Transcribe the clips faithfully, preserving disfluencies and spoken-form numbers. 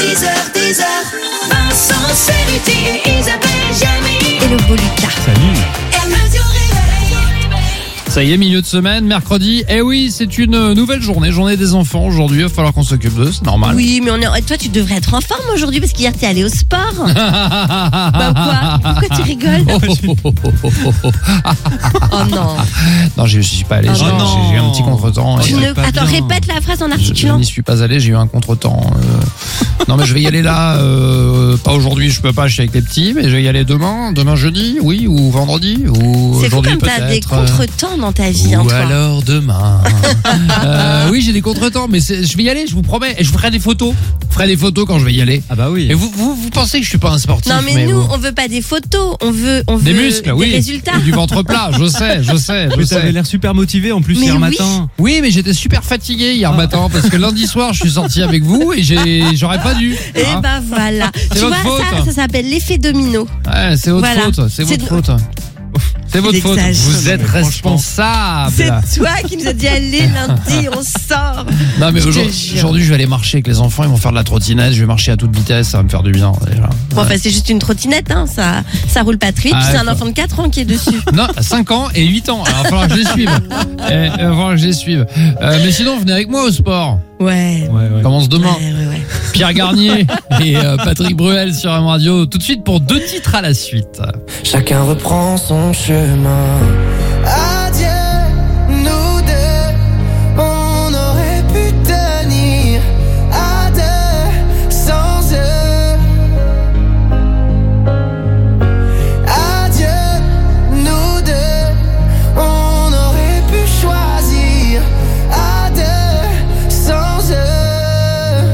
six heures, dix heures, Vincent Cerruti et Isabelle Jamy. Et le beau Lucas. Salut. Radio Réveil. Ça y est, milieu de semaine, mercredi. Eh oui, c'est une nouvelle journée, journée des enfants aujourd'hui. Il va falloir qu'on s'occupe d'eux, c'est normal. Oui, mais on est... toi, tu devrais être en forme aujourd'hui parce qu'hier, t'es allé au sport. Bah quoi? Pourquoi tu rigoles? Oh, oh, oh, oh, oh, oh. Oh non. Non, je ne suis pas allé. Oh j'ai, non. j'ai eu un petit contretemps. Tu et, ne... euh, Attends, bien. répète la phrase en Je, je articulant. n'y suis pas allé, j'ai eu un contretemps. Euh... Non, mais je vais y aller là. Euh, pas aujourd'hui, je peux pas, je suis avec les petits, mais je vais y aller demain, demain jeudi, oui, ou vendredi, ou C'est fou aujourd'hui comme t'as des peut-être. contretemps dans ta vie, hein, Ou toi. alors demain. euh, oui, j'ai des contretemps, mais c'est, je vais y aller, je vous promets. Et je vous ferai des photos. Je ferai des photos quand je vais y aller. Ah bah oui. Et vous, vous, vous pensez que je suis pas un sportif? Non, mais, nous, vous- on veut pas des photos, on veut, on des veut muscles, des oui. résultats. Et du ventre plat, je sais, je sais, je Mais t'avais sais. l'air super motivé en plus Mais hier oui. matin. Oui, mais j'étais super fatigué hier matin parce que lundi soir, je suis sorti avec vous et j'ai, j'aurais pas dû. Et hein. ben voilà. Tu votre vois, faute. ça, ça s'appelle l'effet domino. Ouais, c'est votre Voilà. faute, c'est C'est votre de- faute. C'est votre faute. exagères. Vous êtes Mais franchement. responsable. C'est toi qui nous as dit allez lundi, on sort. Non mais Je te aujourd'hui, jure. aujourd'hui, je vais aller marcher avec les enfants, ils vont faire de la trottinette, je vais marcher à toute vitesse, ça va me faire du bien déjà. Bon, enfin, c'est juste une trottinette, hein. ça, ça roule pas très vite. Ah, puis c'est un d'accord. enfant de quatre ans qui est dessus. Non, cinq ans et huit ans. Alors il va falloir que je les suive. Eh, il va falloir que je les suive. Euh, mais sinon, venez avec moi au sport. Ouais. Ouais, ouais. On commence demain. Ouais, ouais, ouais. Pierre Garnier et euh, Patrick Bruel sur M Radio. Tout de suite pour deux titres à la suite. Chacun reprend son chemin. Adieu, nous deux, on aurait pu tenir à deux sans eux. Adieu, nous deux, on aurait pu choisir à deux sans eux.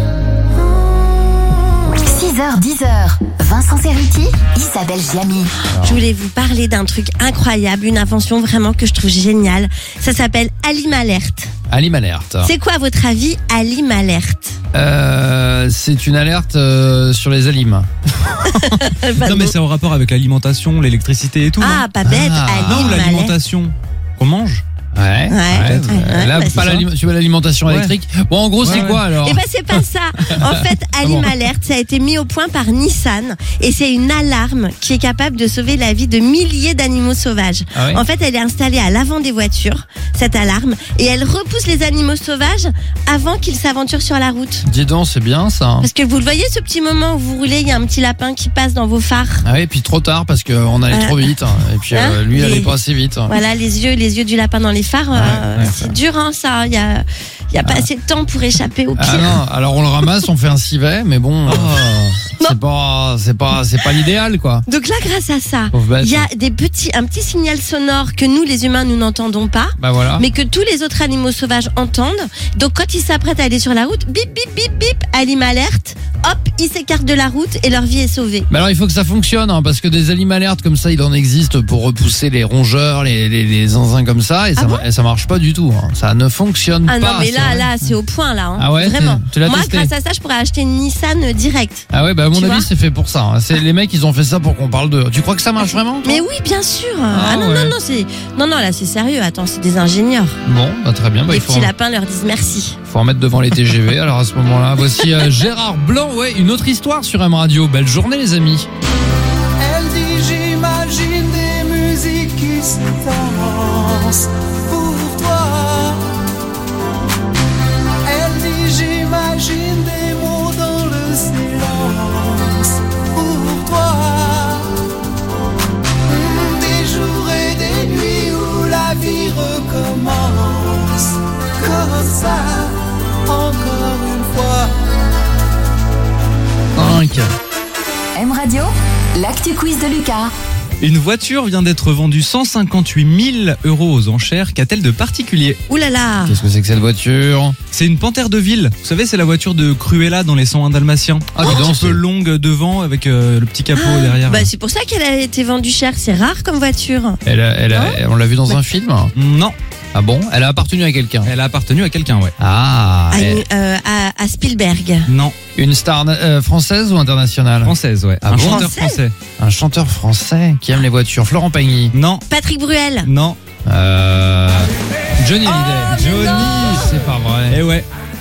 six heures, dix heures, Vincent Cerruti, Isabelle Jamy. Je voulais vous parler d'un truc incroyable, une invention vraiment que je trouve géniale. Ça s'appelle Alim Alert. Alim Alert. C'est quoi à votre avis Alim Alert? Euh, c'est une alerte euh, sur les alims. Pas Non de mais mots. c'est en rapport avec l'alimentation, l'électricité et tout. Ah, pas bête, Ah. non, Alim non ou Alert. l'alimentation qu'on mange. Ouais. Ouais, peut-être. ouais, Là, ouais, pas c'est ça. l'aliment- tu vois l'alimentation Ouais. électrique. Bon, en gros, Ouais, c'est ouais. quoi alors? Eh ben c'est pas ça. En fait, Alim bon Alert, ça a été mis au point par Nissan et c'est une alarme qui est capable de sauver la vie de milliers d'animaux sauvages. Ah oui En fait, elle est installée à l'avant des voitures, cette alarme, et elle repousse les animaux sauvages avant qu'ils s'aventurent sur la route. Dis donc, c'est bien ça. Parce que vous le voyez, ce petit moment où vous roulez, il y a un petit lapin qui passe dans vos phares. Ah oui, et puis trop tard parce qu'on allait Euh, trop vite. Et puis hein, euh, lui, il les- allait pas assez vite. Voilà, les yeux, les yeux du lapin dans les phares, euh, ouais, c'est dur, hein, ça. Il y a, il y a pas assez de temps pour échapper au pire. Ah non, alors on le ramasse, on fait un civet, mais bon, euh, c'est pas, c'est pas, c'est pas l'idéal quoi. Donc là, grâce à ça, Pauvre bête. il y a des petits, un petit signal sonore que nous, les humains, nous n'entendons pas. Bah voilà. Mais que tous les autres animaux sauvages entendent. Donc quand ils s'apprêtent à aller sur la route, bip bip bip bip, Alim Alert, hop, ils s'écartent de la route et leur vie est sauvée. Mais alors il faut que ça fonctionne, hein, parce que des aliments alertes comme ça, il en existe pour repousser les rongeurs, les, les, les zinzins comme ça, et, Ah ça, bon et ça marche pas du tout. Hein. Ça ne fonctionne Ah pas. non, mais c'est là, vrai. là, c'est au point là. Hein. Ah ouais, Vraiment. tu l'as Moi, testé grâce à ça, je pourrais acheter une Nissan euh, direct. Ah ouais, bah à mon Tu avis vois c'est fait pour ça. Hein. C'est les mecs, ils ont fait ça pour qu'on parle d'eux. Tu crois que ça marche vraiment toi Mais oui, bien sûr. Ah Ah, non, ouais. non, non, c'est non, non, là, c'est sérieux. Attends, c'est des ingénieurs. Bon, bah très bien. Bah, Les il faut, petits lapins leur disent merci. faut en mettre devant les T G V. Alors à ce moment-là, voici euh, Gérard Blanc. Ouais, une autre histoire sur M Radio. Belle journée les amis. Elle dit j'imagine des musiques qui se dansent pour toi. Elle dit j'imagine des mots dans le silence pour toi. Des jours et des nuits où la vie recommence comme ça encore une fois. cinq. M Radio, l'actu quiz de Lucas. Une voiture vient d'être vendue cent cinquante-huit mille euros aux enchères. Qu'a-t-elle de particulier? Ouh là là. Qu'est-ce que c'est que cette voiture? C'est une panthère de ville. Vous savez, c'est la voiture de Cruella dans les cent un Dalmatiens. Ah, dis Un donc, petit peu c'est- longue devant avec euh, le petit capot derrière. Bah, c'est pour ça qu'elle a été vendue cher. C'est rare comme voiture. Elle, a- elle, a- on l'a vu dans un film. Non, Ah bon? Elle a appartenu à quelqu'un. elle a appartenu à quelqu'un, ouais. Ah. À, elle- une- euh, à, à Spielberg. Non, Une star euh, française ou internationale? française, ouais. Ah Un bon chanteur Français français. Un chanteur français qui aime les voitures. Florent Pagny. Non, Patrick Bruel. non. Euh, Johnny Hallyday. Johnny. C'est pas vrai. Eh ouais.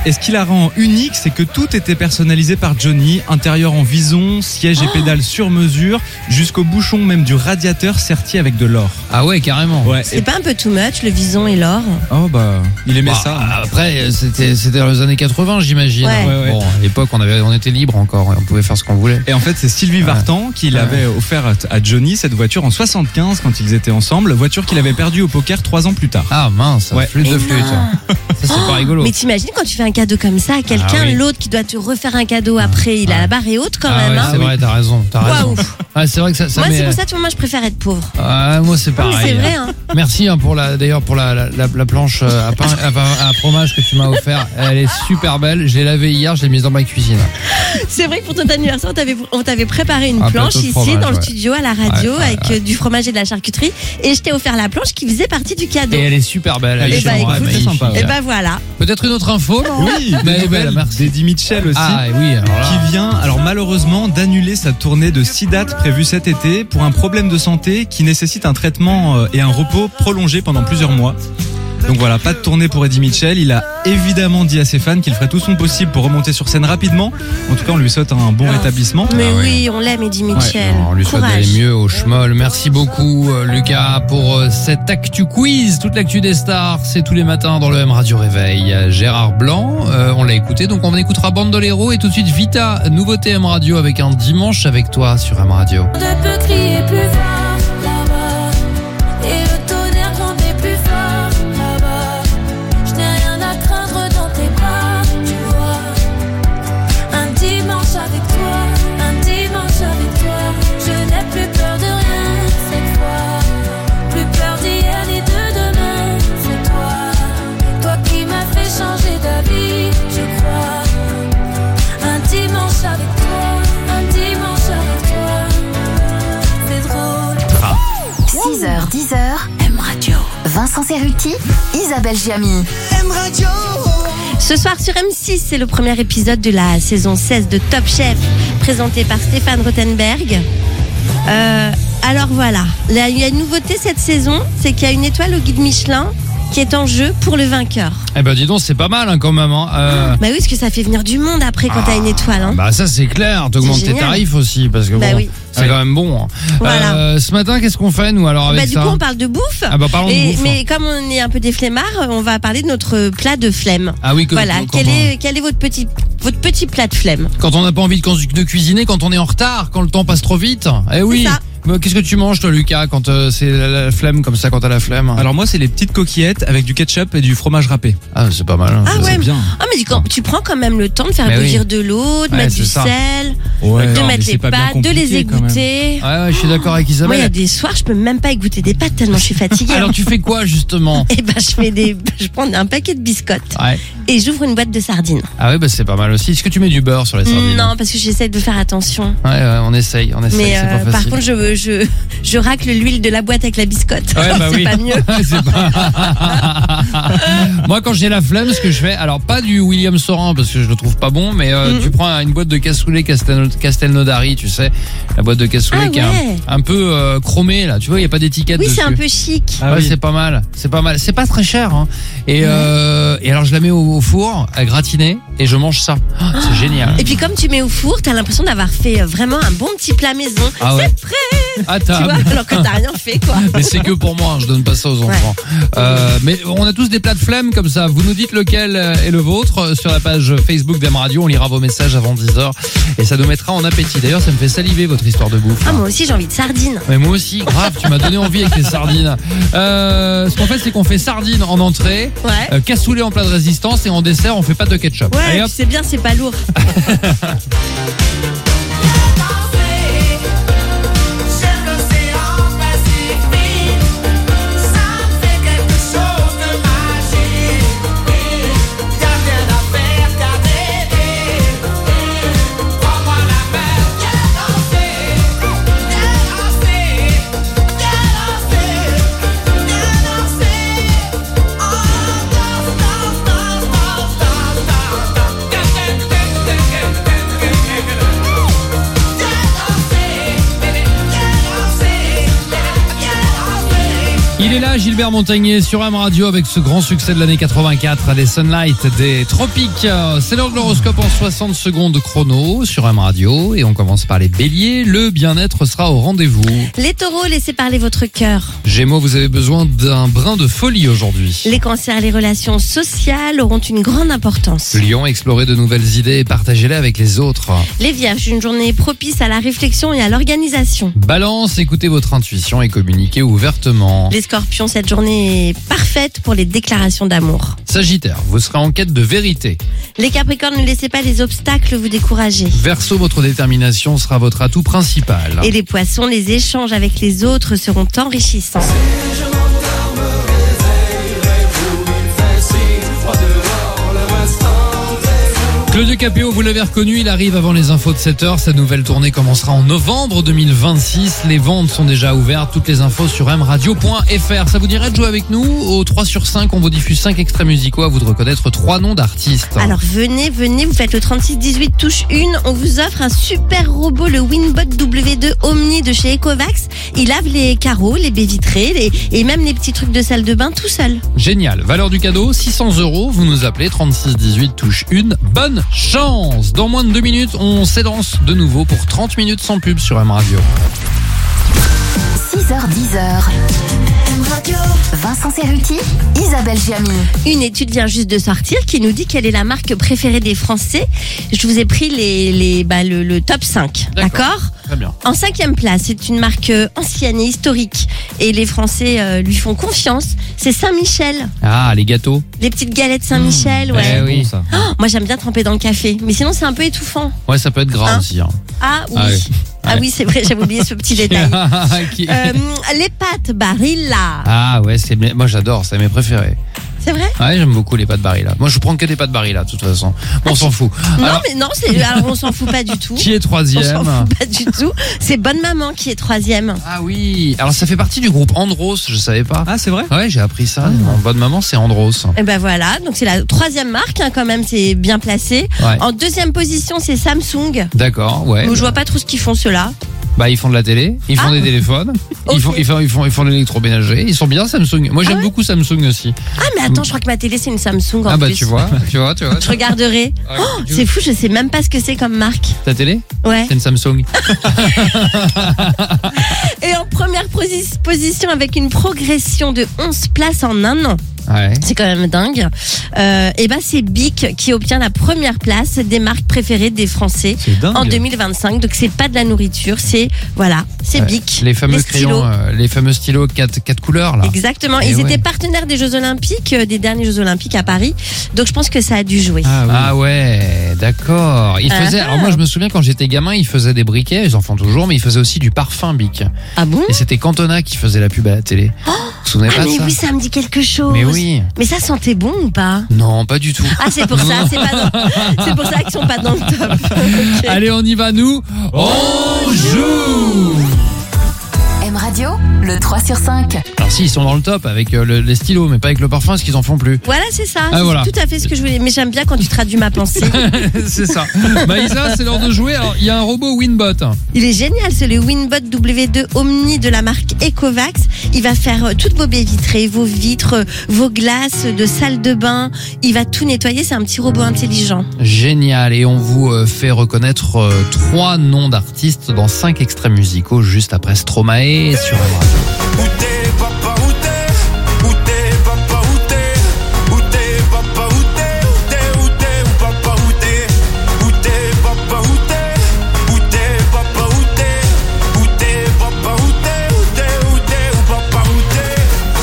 Et ce qui la rend unique, c'est que tout était personnalisé par Johnny. Intérieur en vison, siège et pédales sur mesure, jusqu'au bouchon même du radiateur serti avec de l'or. Ah ouais, carrément. Ouais. C'est pas un peu too much, le vison et l'or? Oh bah, il aimait Bah, ça. Après, c'était c'était dans les années quatre-vingts, j'imagine. Ouais. Ouais, ouais. Bon, à l'époque, on avait, on était libre encore, on pouvait faire ce qu'on voulait. Et en fait, c'est Sylvie Vartan qui l'avait offert à Johnny cette voiture en soixante-quinze quand ils étaient ensemble. Voiture qu'il avait perdue au poker trois ans plus tard. Ah mince, Ouais. flûte de flûte. Ça, c'est pas rigolo. Mais t'imagines quand tu fais un cadeau comme ça à quelqu'un, Ah oui. l'autre qui doit te refaire un cadeau après, il a la barre est haute quand Ah même. ouais, hein. c'est vrai, t'as raison, t'as raison. Waouh. Ah, c'est vrai que ça, ça Moi, met- c'est pour ça, tu vois, moi, je préfère être pauvre. Ah, moi, c'est Non, pareil. mais c'est vrai, hein. Merci hein, pour la, d'ailleurs pour la, la, la, la planche euh, à pain, à, pain- à fromage que tu m'as offert. Elle est super belle. Je l'ai lavée hier, je l'ai mise dans ma cuisine. C'est vrai que pour ton anniversaire, on t'avait, on t'avait préparé une Un planche plateau de ici fromage, dans le ouais. studio à la radio Ouais, ouais, avec euh, du fromage et de la charcuterie. Et je t'ai offert la planche qui faisait partie du cadeau. Et elle est super belle. Elle Eh est bah, vraiment écoute, c'est magnifique. sympa, ouais. Et ben voilà. Peut-être une autre info, non Oui, mais des elle est belle, nouvelles merci. d'Eddie Mitchell aussi. Ah oui, alors là. Qui vient, alors malheureusement, d'annuler sa tournée de six dates prévues cet été pour un problème de santé qui nécessite un traitement euh, et un repos prolongé pendant plusieurs mois. Donc voilà, pas de tournée pour Eddie Mitchell. Il a évidemment dit à ses fans qu'il ferait tout son possible pour remonter sur scène rapidement. En tout cas, on lui souhaite un bon Ah. rétablissement. Mais Ah oui. oui, on l'aime, Eddie Mitchell. On lui souhaite Courage. d'aller mieux au schmoll. Merci beaucoup, euh, Lucas, pour euh, cette actu quiz. Toute l'actu des stars, c'est tous les matins dans le M Radio Réveil. Euh, Gérard Blanc, euh, on l'a écouté, donc on écoutera Bandolero et tout de suite Vita, nouveauté M Radio avec un dimanche avec toi sur M Radio. Ne peut crier plus fort là-bas, et le tonnerre grondait plus fort là-bas. Je n'ai rien à craindre dans tes bras, tu vois. Un dimanche avec toi, un dimanche avec toi. Je n'ai plus peur de rien cette fois. Plus peur d'hier ni de demain, c'est toi. Toi qui m'as fait changer d'avis, je crois. Un dimanche avec toi, un dimanche avec toi. C'est drôle. six heures, dix heures, M Radio. Vincent Cerruti, Isabelle Giamy. M Radio. Ce soir sur M six, c'est le premier épisode de la saison seize de Top Chef, présenté par Stéphane Rothenberg. Euh, alors voilà, là, il y a une nouveauté cette saison, c'est qu'il y a une étoile au guide Michelin qui est en jeu pour le vainqueur. Eh ben dis donc, c'est pas mal hein, quand même. Hein. Euh, Bah oui, parce que ça fait venir du monde après quand t'as une étoile. Hein. Bah ça c'est clair, t'augmentes C'est tes génial. tarifs aussi parce que Bah bon, oui. c'est Ouais. quand même bon. hein. Voilà. Euh, ce matin, qu'est-ce qu'on fait nous alors avec Bah, du ça coup, on parle de bouffe. Ah bah parlons de Et- bouffe. mais comme on est un peu des flemmards, on va parler de notre plat de flemme. Ah oui, que- Voilà, quand, quel on, est, quel est votre petit, votre petit plat de flemme? quand on n'a pas envie de, de cuisiner, quand on est en retard, quand le temps passe trop vite. Eh oui. ça. Mais qu'est-ce que tu manges toi Lucas quand euh, c'est la, la flemme comme ça, quand t'as la flemme? Alors moi, c'est les petites coquillettes avec du ketchup et du fromage râpé. Ah c'est pas mal. hein. Ah Ça, ouais. C'est bien. Ah mais du coup, tu prends quand même le temps de faire Mais bouillir oui. de l'eau, de Ouais, mettre c'est du ça. sel, Ouais, de non, mais mettre c'est les pas bien pâtes, de les compliqué, quand même. égoutter. Ouais, ouais, je suis d'accord avec Moi, il y a Isabelle. des soirs, je peux même pas égoutter des pâtes tellement je suis fatiguée. Alors tu fais quoi justement? Et ben je fais des, je prends un paquet de biscottes Ouais. et j'ouvre une boîte de sardines. Ah ouais, bah c'est pas mal aussi. Est-ce que tu mets du beurre sur les sardines? Non, parce que j'essaie de faire attention. Ouais, ouais, on essaye, on essaye. Mais c'est euh, pas par facile. contre, je, je, je racle l'huile de la boîte avec la biscotte. Ouais, bah c'est oui. pas mieux. C'est pas- Moi, quand j'ai la flemme, ce que je fais, alors pas du William Sorin parce que je le trouve pas bon, mais euh, Mhm. tu prends une boîte de cassoulet Castel, Castelnaudary, tu sais, la boîte de cassoulet Ah qui est ouais. un, un peu euh, chromée là, tu vois, il y a pas d'étiquette Oui, dessus. c'est un peu chic. Ah ouais, oui. c'est pas mal, c'est pas mal, c'est pas très cher. Hein. Et, euh, et alors je la mets au, au four, à gratiner, et je mange ça. Ah, c'est génial. Et puis comme tu mets au four, t'as l'impression d'avoir fait euh, vraiment un bon petit plat maison. Ah ouais. C'est prêt, À tu table. vois, alors que t'as rien fait quoi. Mais c'est que pour moi, hein, je donne pas ça aux enfants. Euh, mais on a tous des plats de flemme comme ça. Vous nous dites lequel est le vôtre sur la page Facebook d'M Radio. On lira vos messages avant dix heures et ça nous mettra en appétit. D'ailleurs, ça me fait saliver votre histoire de bouffe. Ah moi aussi j'ai envie de sardines. Mais moi aussi, grave, tu m'as donné envie avec les sardines. Euh, ce qu'on fait, c'est qu'on fait sardines en entrée, Ouais. euh, cassoulet en plat de résistance et en dessert, on fait pas de ketchup. Ouais, Allez, hop. puis c'est bien, c'est pas lourd. J'aime l'océan Pacifique. Ça me fait quelque chose de magique. Y'a rien à faire qu'à rêver. Prends-moi la main, viens danser. Viens danser. Viens danser. Viens danser. Oh, danse, danse, danse, danse, danse, danse, danse. Sia, Gilbert Montagnier sur M Radio avec ce grand succès de l'année quatre-vingt-quatre, des Sunlight, des Tropiques. C'est l'heure de l'horoscope en soixante secondes chrono sur M Radio et on commence par les béliers. Le bien-être sera au rendez-vous. Les taureaux, laissez parler votre cœur. Gémeaux, vous avez besoin d'un brin de folie aujourd'hui. Les cancers, les relations sociales auront une grande importance. Lion, explorez de nouvelles idées et partagez-les avec les autres. Les vierges, une journée propice à la réflexion et à l'organisation. Balance, écoutez votre intuition et communiquez ouvertement. Les scorpions, cette journée est parfaite pour les déclarations d'amour. Sagittaire, vous serez en quête de vérité. Les capricornes, ne laissez pas les obstacles vous décourager. Verseau, votre détermination sera votre atout principal. Et les poissons, les échanges avec les autres seront enrichissants. Claudio Capéo, vous l'avez reconnu, il arrive avant les infos de sept heures. Sa nouvelle tournée commencera en novembre deux mille vingt-six. Les ventes sont déjà ouvertes. Toutes les infos sur m radio point f r. Ça vous dirait de jouer avec nous? Au trois sur cinq, on vous diffuse cinq extraits musicaux. À vous de reconnaître trois noms d'artistes. Alors venez, venez, vous faites le trente-six dix-huit touche une. On vous offre un super robot, le Winbot W deux Omni de chez Ecovacs. Il lave les carreaux, les baies vitrées les... et même les petits trucs de salle de bain tout seul. Génial. Valeur du cadeau, six cents euros. Vous nous appelez trente-six dix-huit touche une. Bonne chance. Dans moins de deux minutes, on s'élance de nouveau pour trente minutes sans pub sur M Radio. six heures dix. M Radio. Vincent Cerruti, Isabelle Giamy. Une étude vient juste de sortir qui nous dit quelle est la marque préférée des Français. Je vous ai pris les, les, bah, le, le top cinq. D'accord. D'accord ? Très bien. En cinquième place, c'est une marque euh, ancienne et historique. Et les Français euh, lui font confiance. C'est Saint-Michel. Ah, les gâteaux. Les petites galettes Saint-Michel, Mmh. ouais. Eh oui. Bon, ça. Oh, moi, j'aime bien tremper dans le café. Mais sinon, c'est un peu étouffant. Ouais, ça peut être gras Hein aussi. Hein. Ah oui. Ah oui. Ah Ouais. oui, c'est vrai, j'avais oublié ce petit détail. Qui- Euh, les pâtes Barilla. Ah ouais, c'est bien. Moi j'adore, c'est mes préférés. C'est vrai? Ouais, j'aime beaucoup les pâtes Barilla. Moi je prends que des pâtes Barilla de toute façon. Bon, on s'en fout. Non, Alors, mais non, c'est, alors on s'en fout pas du tout. qui est On s'en troisième? fout pas du tout. C'est Bonne Maman qui est troisième. Ah oui. Alors ça fait partie du groupe Andros, je savais pas. Ah, c'est vrai? Ouais, j'ai appris ça. Mon bonne maman, c'est Andros. Et ben voilà, donc c'est la troisième marque, hein, quand même, c'est bien placé. Ouais. En deuxième position, c'est Samsung. D'accord, ouais. Où je vois pas trop ce qu'ils font ceux-là. Bah ils font de la télé, ils font Ah. des téléphones, Ok. ils font ils font ils font ils font de l'électroménager. Ils sont bien Samsung. Moi j'aime Ah ouais beaucoup Samsung aussi. Ah mais attends, je crois que ma télé c'est une Samsung en Ah bah plus. tu vois, tu vois, tu vois. Je regarderai. Ouais, Oh, tu- c'est fou, je sais même pas ce que c'est comme marque. Ta télé? Ouais. C'est une Samsung. Et en première posi- position avec une progression de onze places en un an. Ouais. C'est quand même dingue. Euh, et ben c'est Bic qui obtient la première place des marques préférées des Français C'est dingue. en deux mille vingt-cinq. Donc c'est pas de la nourriture, c'est voilà, c'est Ouais. Bic. Les fameux stylos. crayons, euh, les fameux stylos quatre quatre couleurs là. Exactement. Eh Ils ouais. étaient partenaires des Jeux Olympiques, euh, des derniers Jeux Olympiques à Paris. Donc je pense que ça a dû jouer. Ah oui. Ah ouais, d'accord. Ils faisaient. Ah. Alors moi, je me souviens quand j'étais gamin, ils faisaient des briquets. Ils en font toujours, mais ils faisaient aussi du parfum Bic. Ah bon? Et c'était Cantona qui faisait la pub à la télé. Vous vous souvenez Ah pas de mais ça? oui, ça me dit quelque chose. Mais oui. Mais ça sentait bon ou pas? Non, pas du tout. Ah c'est pour ça, c'est pas dans... c'est pour ça qu'ils sont pas dans le top. Ok. Allez, on y va nous. On joue. M Radio, le trois sur cinq. Alors si, ils sont dans le top avec euh, le- les stylos, mais pas avec le parfum, parce qu'ils en font plus. Voilà, c'est ça. Ah, c'est voilà. tout à fait ce que je voulais. Mais j'aime bien quand tu traduis ma pensée. C'est ça. Bah Isa, c'est l'heure de jouer. Alors, il y a un robot Winbot. Il est génial, c'est le Winbot W deux Omni de la marque Ecovacs. Il va faire euh, toutes vos baies vitrées, vos vitres, euh, vos glaces de salle de bain. Il va tout nettoyer, c'est un petit robot intelligent. Génial. Et on vous euh, fait reconnaître euh, trois noms d'artistes dans cinq extraits musicaux juste après Stromae sur M Radio. Où t'es, papa, où t'es? Où t'es, papa, où t'es? Où t'es, papa, où t'es? Où t'es, où t'es, où papa, où t'es? Où t'es, papa, où t'es? Où t'es, papa, où t'es? Où t'es, papa, où t'es? Où t'es, où t'es, où papa, où t'es?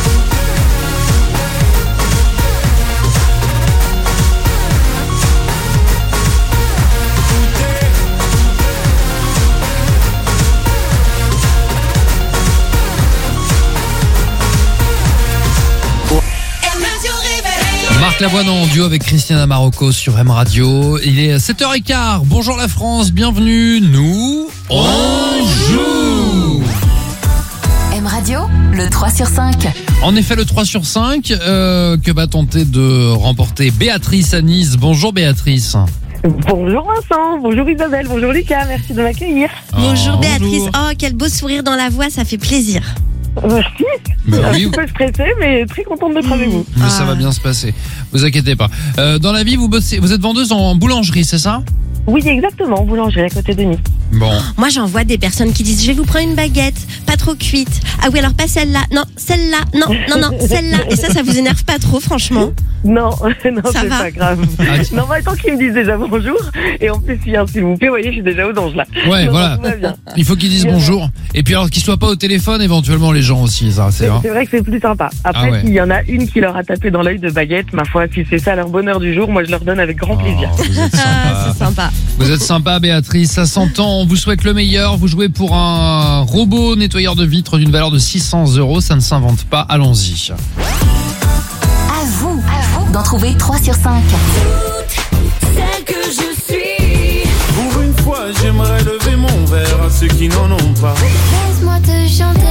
Marc Lavoine en duo avec Christiana Marocco sur M Radio. Il est sept heures quinze. Bonjour la France, bienvenue. Nous, on joue. M Radio, le trois sur cinq. En effet, le trois sur cinq euh, que va tenter de remporter Béatrice à Nice. Bonjour Béatrice. Bonjour Vincent, bonjour Isabelle, bonjour Lucas, merci de m'accueillir. Bonjour Oh, Béatrice. bonjour. Oh, quel beau sourire dans la voix, ça fait plaisir. Merci. Bah Un oui, petit peu stressée, mais très contente d'être avec vous. mais Ah. ça va bien se passer. Vous inquiétez pas. Euh, dans la vie, vous bossez, vous êtes vendeuse en boulangerie, c'est ça? Oui, exactement, boulangerie à côté de Nice. Bon. Moi, j'en vois des personnes qui disent je vais vous prendre une baguette, pas trop cuite. Ah oui, alors pas celle-là. Non, celle-là. Non, non, non, celle-là. Et ça, ça vous énerve pas trop, franchement? Non, non, Ça c'est va pas grave. Ah, tu- Non, mais tant qu'ils me disent déjà bonjour, et en plus, si, hein, s'il vous plaît, vous voyez, je suis déjà aux anges là. Ouais, Non, voilà. tout va bien. Il faut qu'ils disent Bien. bonjour. Et puis alors qu'ils soient pas au téléphone, éventuellement les gens aussi, ça, c'est C'est vrai. c'est vrai que c'est plus sympa. Après, Ah ouais. s'il y en a une qui leur a tapé dans l'œil de baguette, ma foi, si c'est ça leur bonheur du jour, moi je leur donne avec grand plaisir. Oh, vous êtes Ah, sympa. c'est sympa. Vous êtes sympa, Béatrice, ça s'entend. On vous souhaite le meilleur. Vous jouez pour un robot nettoyeur de vitres d'une valeur de six cents euros. Ça ne s'invente pas. Allons-y. À vous, à vous d'en trouver trois sur cinq. Celle que je suis. Pour une fois, j'aimerais lever mon verre à ceux qui n'en ont pas. Laisse-moi te chanter.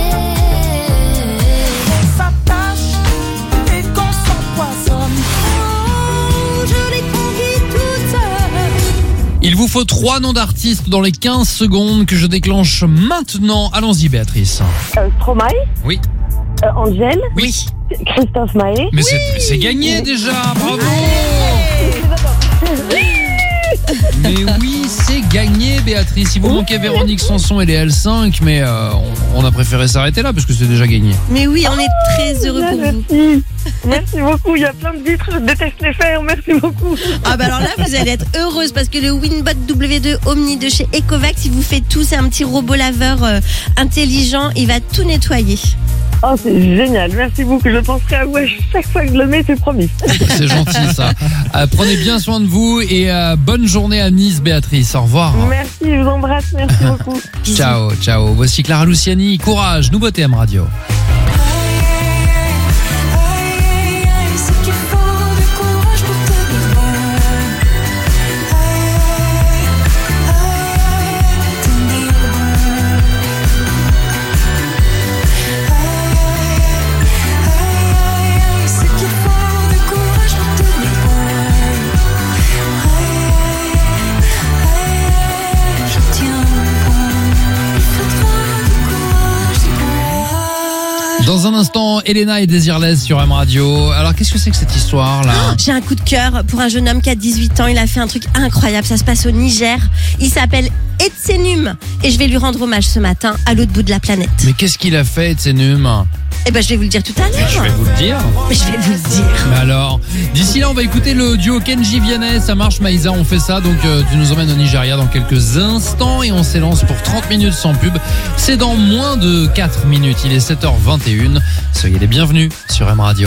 Ça tâche et qu'on s'empoisonne. Oh, je l'ai conquis toute seule. Il vous faut trois noms d'artistes dans les quinze secondes que je déclenche maintenant. Allons-y, Béatrice. Euh, Stromae, Oui. euh, Angèle, Oui. Christophe Maé. Mais c'est, c'est gagné déjà. Bravo. Mais oui, c'est gagné, Béatrice. Il vous manquait Véronique Sanson et les L cinq, mais euh, on, on a préféré s'arrêter là parce que c'est déjà gagné. Mais oui, on est très heureux pour vous. Merci. Merci beaucoup. Il y a plein de vitres, je déteste les faire. Merci beaucoup. Ah bah alors là, vous allez être heureuse parce que le Winbot W deux Omni de chez Ecovacs, il vous fait tout. C'est un petit robot laveur euh, intelligent. Il va tout nettoyer. Oh, c'est génial. Merci beaucoup. Je penserai à vous à chaque fois que je le mets, c'est promis. C'est gentil ça. Euh, prenez bien soin de vous et euh, bonne journée à Nice, Béatrice. Au revoir. Merci, je vous embrasse. Merci beaucoup. Bisous. Ciao, ciao. Voici Clara Luciani. Courage, nouveauté M Radio. Ce qu'il faut de courage pour tenir bon. Tenir bon. Ce qu'il faut de courage pour tenir bon. Je tiens bon. Il faudra du courage, du courage. Dans un instant, Elena et Désirless sur M Radio. Alors, qu'est-ce que c'est que cette histoire là? J'ai un coup de cœur pour un jeune homme qui a dix-huit ans. Il a fait un truc incroyable. Ça se passe au Niger. Il s'appelle Etsenum. Et je vais lui rendre hommage ce matin à l'autre bout de la planète. Mais qu'est-ce qu'il a fait, Etsenum? Eh ben, je vais vous le dire tout à l'heure. Je vais vous le dire. Mais je vais vous le dire. Mais alors, d'ici là, on va écouter le duo Kenji Vianney. Ça marche, Maïsa, on fait ça. Donc, euh, tu nous emmènes au Nigeria dans quelques instants et on s'élance pour trente minutes sans pub. C'est dans moins de quatre minutes. Il est sept heures vingt et une. Soyez les bienvenus sur M Radio.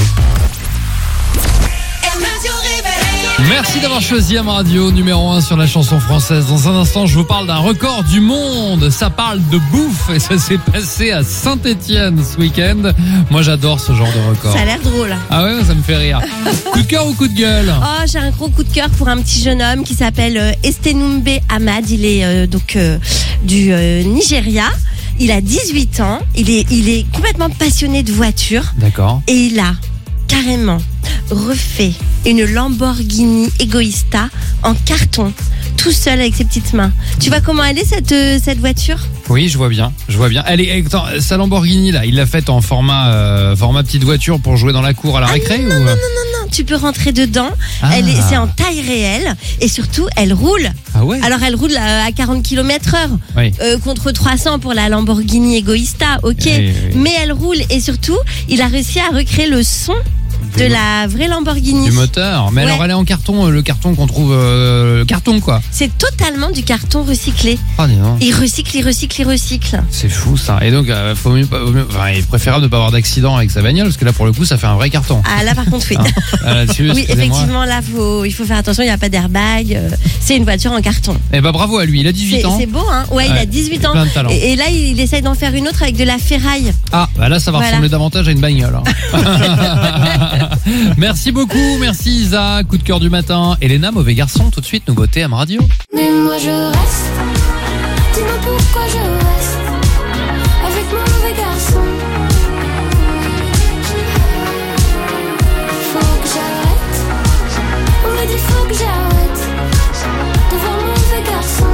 Merci d'avoir choisi M Radio numéro un sur la chanson française. Dans un instant, je vous parle d'un record du monde. Ça parle de bouffe et ça s'est passé à Saint-Étienne ce week-end. Moi, j'adore ce genre de record. Ça a l'air drôle. Ah ouais, ça me fait rire. Coup de cœur ou coup de gueule? Oh, j'ai un gros coup de cœur pour un petit jeune homme qui s'appelle euh, Estenumbe Ahmad. Il est euh, donc euh, du euh, Nigeria. Il a dix-huit ans. Il est, il est complètement passionné de voitures. D'accord. Et il a carrément refait une Lamborghini Egoista en carton, tout seul avec ses petites mains. Tu vois comment elle est cette, euh, cette voiture? Oui, je vois bien, je vois bien. Elle est, attends, sa Lamborghini là, il l'a faite en format, euh, format petite voiture pour jouer dans la cour à la Ah récré non, ou... non, non, non, non, tu peux rentrer dedans. Ah. Elle est, c'est en taille réelle et surtout, elle roule. Ah ouais. Alors, elle roule à à quarante kilomètres heure Oui. euh, contre trois cents pour la Lamborghini Egoista, ok. Oui, oui. Mais elle roule et surtout, il a réussi à recréer le son de la vraie Lamborghini. Du moteur. Mais Ouais. alors elle est en carton, euh, le carton qu'on trouve, euh, le carton quoi. C'est totalement du carton recyclé. Ah dis donc. Il recycle, il recycle, il recycle. C'est fou ça. Et donc, euh, faut mieux, pas- vaut mieux- enfin, il est préférable de ne pas avoir d'accident avec sa bagnole parce que là pour le coup ça fait un vrai carton. Ah là par contre oui. Hein, euh, là-dessus, Oui excusez-moi. effectivement là faut, il faut faire attention, il n'y a pas d'airbag. euh, C'est une voiture en carton. Eh ben bravo à lui, il a dix-huit C'est ans. c'est beau hein. Ouais, il Ouais, a dix-huit il a ans. plein de talent. Et, et là il, il essaye d'en faire une autre avec de la ferraille. Ah, bah là ça va Voilà. ressembler davantage à une bagnole. hein. Merci beaucoup, merci Isa, coup de cœur du matin. Elena, mauvais garçon, tout de suite, nouveauté M Radio. Mais moi je reste. Dis-moi pourquoi je reste avec mon mauvais garçon. Faut que j'arrête. On me dit faut que j'arrête de voir mon mauvais garçon.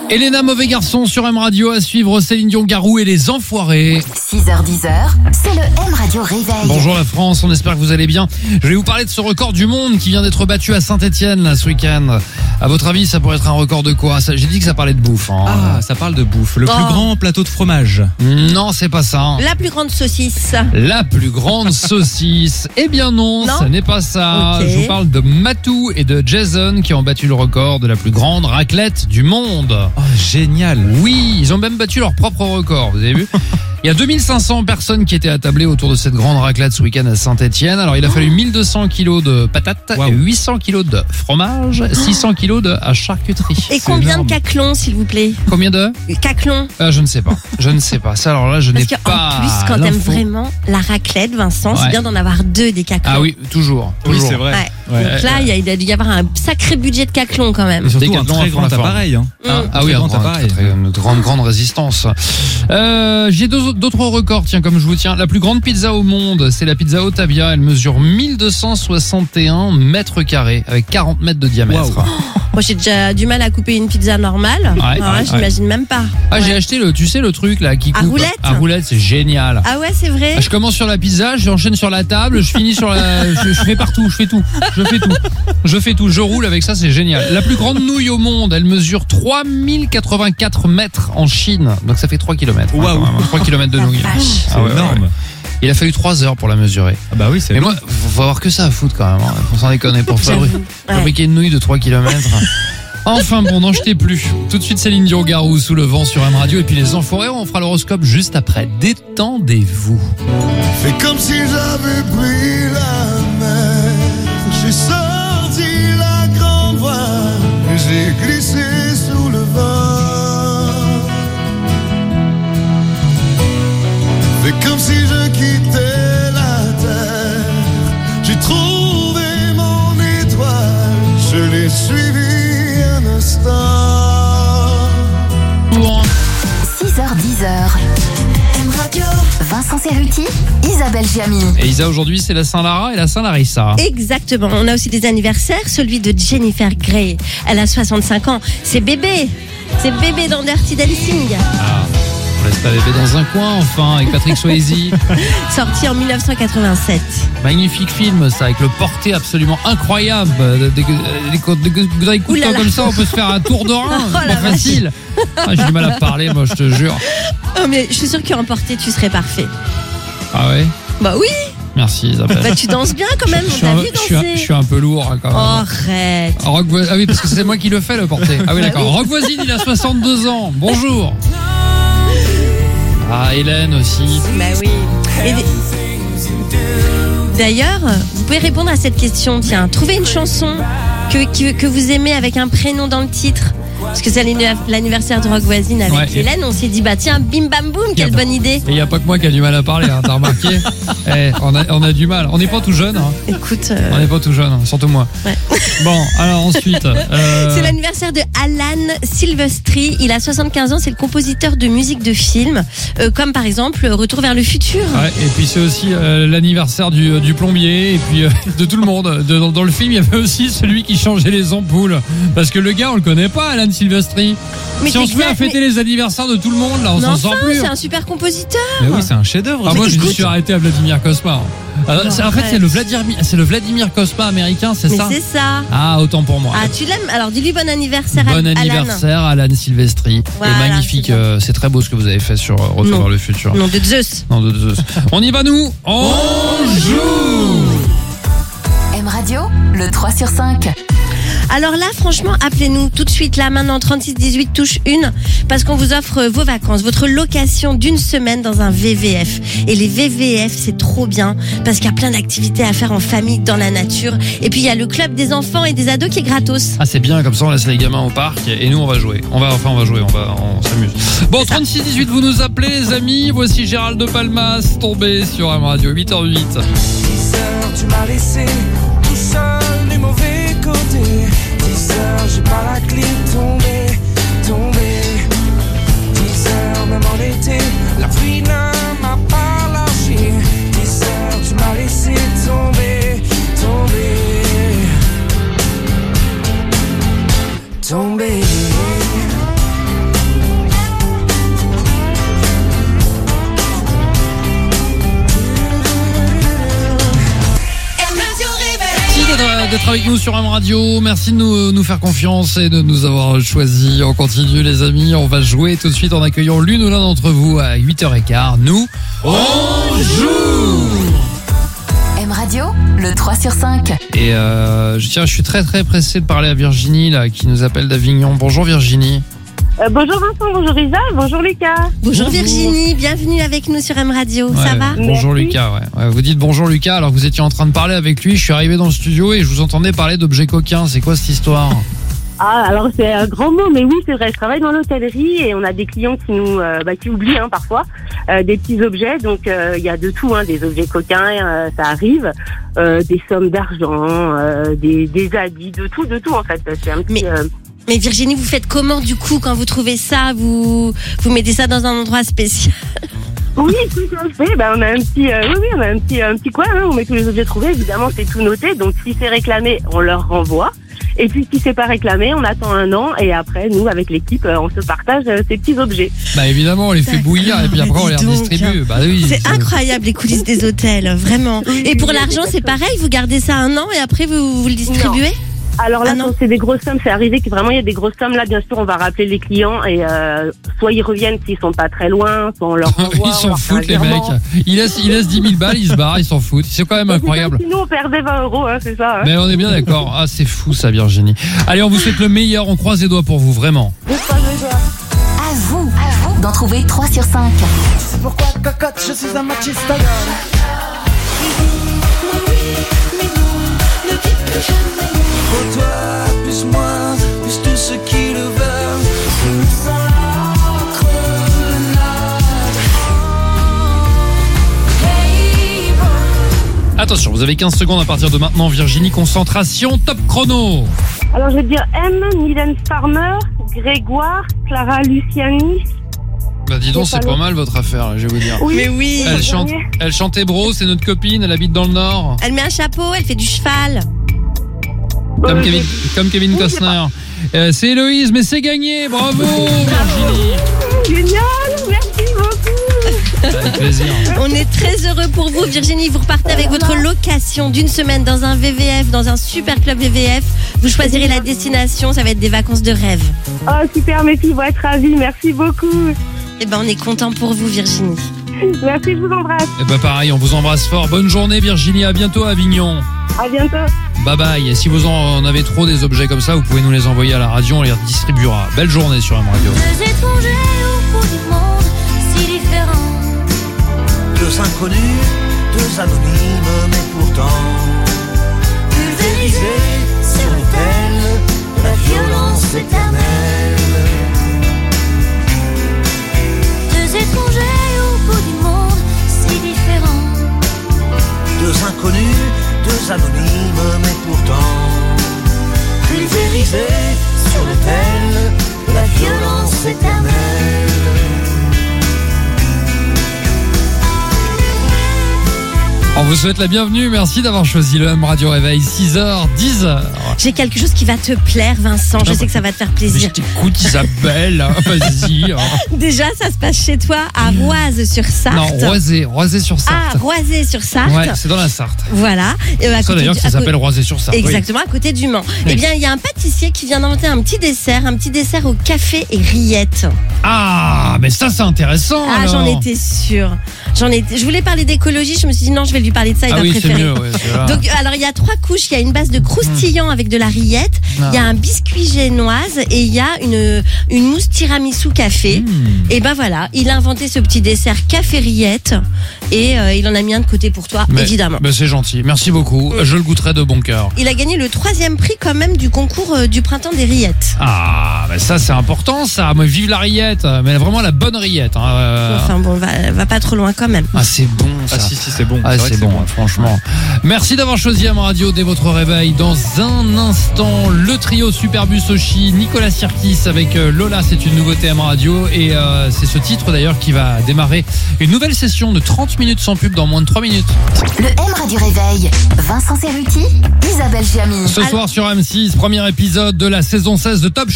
Elena, mauvais garçon sur M Radio, à suivre Céline Dion-Garou et les Enfoirés. six heures dix, c'est le M Radio Réveil. Bonjour la France, on espère que vous allez bien. Je vais vous parler de ce record du monde qui vient d'être battu à Saint-Etienne là, ce week-end. À votre avis, ça pourrait être un record de quoi? Ça, j'ai dit que ça parlait de bouffe. Hein. Ah, ça parle de bouffe. Le Oh. plus grand plateau de fromage. Non, c'est pas ça. hein. La plus grande saucisse. La plus grande saucisse. Eh bien non, Non ce n'est pas ça. Ok. Je vous parle de Matou et de Jason qui ont battu le record de la plus grande raclette du monde. Oh, génial. Oui, ils ont même battu leur propre record, vous avez vu? Il y a deux mille cinq cents personnes qui étaient attablées autour de cette grande raclette ce week-end à Saint-Etienne. Alors il a fallu mille deux cents kilos de patates, Wow. huit cents kilos de fromage, six cents kilos de charcuterie. Et C'est combien énorme. de caclons, s'il vous plaît? Combien de Caclons. ah, Je ne sais pas. Je ne sais pas. Ça alors là, je n'ai Parce qu'en pas plus, quand t'aimes l'info. vraiment la raclette, Vincent, Ouais. c'est bien d'en avoir deux des caclons. Ah oui, toujours. Oui, toujours. c'est vrai. Ouais. Ouais. Donc là, il y a, il a dû y avoir un sacré budget de caclons quand même. Et surtout Des un caclons très à fond grand la forme. appareil. Hein. Mm. Ah oui, Très un grand grand, appareil. très, très, une grande, grande résistance. Euh, j'ai deux- d'autres records, tiens, comme je vous tiens. La plus grande pizza au monde, c'est la pizza Ottavia. Elle mesure mille deux cent soixante et un mètres carrés, avec quarante mètres de diamètre. Waouh. Moi, j'ai déjà du mal à couper une pizza normale. Ouais, Alors là, ouais, j'imagine même pas. Ah, j'ai Ouais. acheté le, tu sais, le truc là qui À coupe. roulette À roulette, c'est génial. Ah ouais, c'est vrai. Ah, Je commence sur la pizza, j'enchaîne sur la table, je finis sur la, je, je fais partout, je fais tout, je fais tout, je fais tout, je roule avec ça, c'est génial. La plus grande nouille au monde, elle mesure trois mille quatre-vingt-quatre mètres en Chine, donc ça fait trois kilomètres. hein, Waouh. quand même, trois kilomètres de La nouille. vache. C'est Ah ouais, énorme. ouais. Il a fallu trois heures pour la mesurer. Ah bah oui, c'est Mais long. moi, faut faut avoir que ça à foutre quand même. Hein. Faut s'en déconner pour J'avoue. fabri- Ouais. fabriquer une nouille de trois kilomètres. Enfin bon, n'en jetez plus. Tout de suite, Céline Dion-Garou sous le vent sur M Radio. Et puis les Enfoirés, on fera l'horoscope juste après. Détendez-vous. Fais comme si j'avais pris la mer. J'ai sorti la grande voile et j'ai glissé sous le vent. Fais comme si je quittais la terre. J'ai trouvé mon étoile. Je l'ai suivi un instant. six heures dix. M Radio. Vincent Cerruti, Isabelle Giamy. Et Isa, aujourd'hui, c'est la Saint-Lara et la Saint-Larissa. Exactement. On a aussi des anniversaires. Celui de Jennifer Grey. Elle a soixante-cinq ans. C'est bébé. C'est bébé dans Dirty Dancing. On laisse pas bébé dans un coin, enfin, avec Patrick Swayze. Sorti en mille neuf cent quatre-vingt-sept. Magnifique film, ça, avec le porté absolument incroyable. Des, des, des, des, des coups de Ouh là temps là. comme ça, on peut se faire un tour de rein. Oh C'est la pas vache. facile. Ah, j'ai du mal à parler, moi, je te jure. Oh, mais je suis sûre qu'en porté, tu serais parfait. Ah ouais? Bah oui. Merci, Isabelle. Bah, tu danses bien quand même. je, On suis t'a un, vu je, suis un, je danser. suis un peu lourd hein, quand même. Oh, arrête. Rock Vo- ah oui, parce que c'est moi qui le fais, le porté. Ah oui, d'accord. Rock Voisine, il a soixante-deux ans. Bonjour. Ah, Hélène aussi. Bah oui. Et d- D'ailleurs, vous pouvez répondre à cette question. Tiens, trouvez une chanson que, que, que vous aimez avec un prénom dans le titre. Parce que c'est l'anniv- l'anniversaire de Rock Voisine avec Ouais. Hélène. On s'est dit, bah tiens, bim bam boum, quelle Y a pas- bonne idée. Et il n'y a pas que moi qui a du mal à parler, hein, t'as remarqué? Eh, on, a, on a du mal. On n'est pas tout jeune. Hein. Écoute, euh, On n'est pas tout jeune, hein, surtout moi. Ouais. Bon, alors ensuite. euh, c'est l'anniversaire de Alan Silvestri. Il a soixante-quinze ans. C'est le compositeur de musique de films, euh, comme par exemple Retour vers le futur. Ouais, et puis c'est aussi euh, l'anniversaire du, du plombier et puis euh, de tout le monde. De- dans, dans le film, il y avait aussi celui qui changeait les ampoules. Parce que le gars, on le connaît pas, Alan Silvestri. Mais si on se met à t'exagères, fêter les anniversaires de tout le monde, là, on Mais s'en enfin, sort plus. c'est un super compositeur. Mais oui, c'est un chef-d'œuvre. Ah, ça. moi, je me écoute- suis arrêté à Vladimir Cosma. Ah, Non, c'est- en fait, arrête. c'est le Vladimir, c'est le Vladimir Cosma américain, c'est Mais ça? c'est ça. Ah, autant pour moi. Ah, tu l'aimes? Alors, dis-lui bon anniversaire, Bon Alan. anniversaire, Alan Silvestri. Voilà, et magnifique, c'est bien. euh, c'est très beau ce que vous avez fait sur euh, Retour Non. vers le futur. Nom de Zeus. Non, de Zeus. On y va, nous? On joue! M Radio, le trois sur cinq. Alors là, franchement, appelez-nous tout de suite, là, maintenant, trente-six dix-huit, touche une, parce qu'on vous offre vos vacances, votre location d'une semaine dans un V V F. Et les V V F, c'est trop bien, parce qu'il y a plein d'activités à faire en famille, dans la nature. Et puis, il y a le club des enfants et des ados qui est gratos. Ah, c'est bien, comme ça on laisse les gamins au parc et nous on va jouer. On va, enfin on va jouer, on va, on s'amuse. Bon, trente-six dix-huit, vous nous appelez les amis. Voici Gérald de Palmas, tombé sur M Radio, huit heures huit. dix heures, tu m'as laissé tout seul du mauvais côté. dix heures, j'ai pas la clé, tombé, tombé. dix heures, même en été, la pluie ne m'a pas lâché. dix heures, tu m'as laissé tomber, tomber, tomber. d'être avec nous sur M Radio. Merci de nous, nous faire confiance et de nous avoir choisi. On continue les amis. On va jouer tout de suite en accueillant l'une ou l'un d'entre vous à huit heures quinze. Nous, on joue. M Radio, le trois sur cinq. Et euh, je tiens, je suis très très pressé de parler à Virginie là, qui nous appelle d'Avignon. Bonjour Virginie. Euh, bonjour Vincent, bonjour Isa, bonjour Lucas. Bonjour Virginie, bienvenue avec nous sur M Radio. Ça Ouais, va? Bonjour Merci. Lucas. Ouais. Ouais, vous dites bonjour Lucas alors que vous étiez en train de parler avec lui. Je suis arrivé dans le studio et je vous entendais parler d'objets coquins. C'est quoi cette histoire? Ah, alors c'est un grand mot, mais oui, c'est vrai, je travaille dans l'hôtellerie et on a des clients qui nous, euh, bah, qui oublient hein, parfois euh, des petits objets. Donc il euh, y a de tout, hein, des objets coquins, euh, ça arrive, euh, des sommes d'argent, euh, des, des habits, de tout, de tout en fait. C'est un petit. Mais- euh, Mais Virginie, vous faites comment du coup quand vous trouvez ça? Vous vous mettez ça dans un endroit spécial? Oui, tout à fait. Ben, on a un petit, euh, oui, oui, on a un petit, un petit coin. Hein, on met tous les objets trouvés. Évidemment, c'est tout noté. Donc, si c'est réclamé, on leur renvoie. Et puis, si c'est pas réclamé, on attend un an. Et après, nous, avec l'équipe, euh, on se partage euh, ces petits objets. Bah évidemment, on les fait D'accord, bouillir et puis après on les dis donc. redistribue. Bah oui. C'est incroyable les coulisses des hôtels, vraiment. Oui, Et pour oui, l'argent, c'est exactement. pareil, vous gardez ça un an et après vous, vous le distribuez? Alors là, Ah non. quand c'est des grosses sommes, c'est arrivé que vraiment il y a des grosses sommes. Là, bien sûr, on va rappeler les clients et euh, soit ils reviennent s'ils sont pas très loin, soit on leur renvoie. Ils on s'en leur fait un foutent les mecs. virement. Ils laissent, ils laissent dix mille balles, ils se barrent, ils s'en foutent. C'est quand même incroyable. Sinon, on perdait vingt euros, hein, c'est ça. Hein. Mais on est bien d'accord. Ah c'est fou ça Virginie. Allez on vous souhaite le meilleur. On croise les doigts pour vous vraiment. À vous, à vous d'en trouver trois sur cinq. C'est pourquoi cocotte, je suis un machista. Pour toi, plus moi, plus tous ceux qui le veulent. Attention, vous avez quinze secondes à partir de maintenant Virginie. Concentration, top chrono. Alors, je vais dire M, Mylène Farmer, Grégoire, Clara Luciani. Bah dis donc C'est c'est pas pas long. mal votre affaire, je vais vous dire. Oui. Mais oui. Elle le chante, dernier. elle chante Hébro, c'est notre copine, elle habite dans le Nord. Elle met un chapeau, elle fait du cheval. Comme Euh, Kevin, comme Kevin Oui, Costner. Euh, c'est Héloïse, mais c'est gagné, bravo Virginie. Génial, merci beaucoup. Avec plaisir. On est très heureux pour vous, Virginie. Vous repartez avec votre location d'une semaine dans un V V F, dans un super club V V F. Vous choisirez la destination, ça va être des vacances de rêve. Oh, super, mes filles vont être ravies. Merci beaucoup. Eh ben, on est content pour vous, Virginie. Merci, je vous embrasse. Et bah pareil, on vous embrasse fort. Bonne journée Virginie, à bientôt à Avignon. À bientôt. Bye bye. Et si vous en avez trop des objets comme ça, vous pouvez nous les envoyer à la radio, on les redistribuera. Belle journée sur M Radio. Deux étrangers au bout du monde, si différents. Deux inconnus, deux anonymes, mais pourtant pulvérisés sur l'autel de la violence éternelle. Deux étrangers au bout du monde, si différents. Deux inconnus, deux anonymes, mais pourtant pulvérisés sur l'autel de la violence éternelle. On vous souhaite la bienvenue, merci d'avoir choisi le M Radio Réveil, six heures, dix heures. J'ai quelque chose qui va te plaire, Vincent. Je sais que ça va te faire Mais je plaisir. t'écoute Isabelle, hein, vas-y. hein. Déjà, ça se passe chez toi à Roise-sur-Sarthe. Non, Roisé, Roisé sur Ah, Sarthe. Roisé-sur-Sarthe. Ouais, c'est dans la Sarthe. Voilà. Et, euh, à Ça côté d'ailleurs du- ça à co- s'appelle Roisé sur Sarthe. oui. Exactement, à côté du Mans. Oui. Eh bien, il y a un pâtissier qui vient d'inventer un petit dessert, un petit dessert au café et rillettes. Ah, mais ça c'est intéressant. Ah, alors. j'en étais sûre. J'en étais. Je voulais parler d'écologie, je me suis dit non, je vais lui parler de ça, il Ah va oui, c'est préférer. mieux. Ouais, c'est vrai. Donc, alors, il y a trois couches. Il y a une base de croustillant avec de la rillette. Il y a un biscuit génoise et il y a une, une mousse tiramisu café. Mmh. Et ben voilà, il a inventé ce petit dessert café rillette et euh, il en a mis un de côté pour toi, Mais- évidemment. mais c'est gentil, merci beaucoup. Je le goûterai de bon cœur. Il a gagné le troisième prix quand même du concours euh, du printemps des rillettes. Ah, mais ça c'est important ça. Moi, vive la rillette, mais vraiment la bonne rillette. hein. Euh, Enfin bon, va, va pas trop loin quand même. Ah, c'est bon ça. Ah si si c'est bon. Ah, C'est vrai c'est que bon, franchement. Merci d'avoir choisi M Radio dès votre réveil. Dans un instant, le trio Superbus Oshi, Nicolas Sirkis avec euh, Lola, c'est une nouveauté M Radio. Et euh, c'est ce titre d'ailleurs qui va démarrer une nouvelle session de trente minutes sans pub dans moins de trois minutes. Le M Radio Réveil. Vincent Cerruti, Isabelle Giamy. Ce soir sur M six, premier épisode de la saison seize de Top Chef, Isabelle.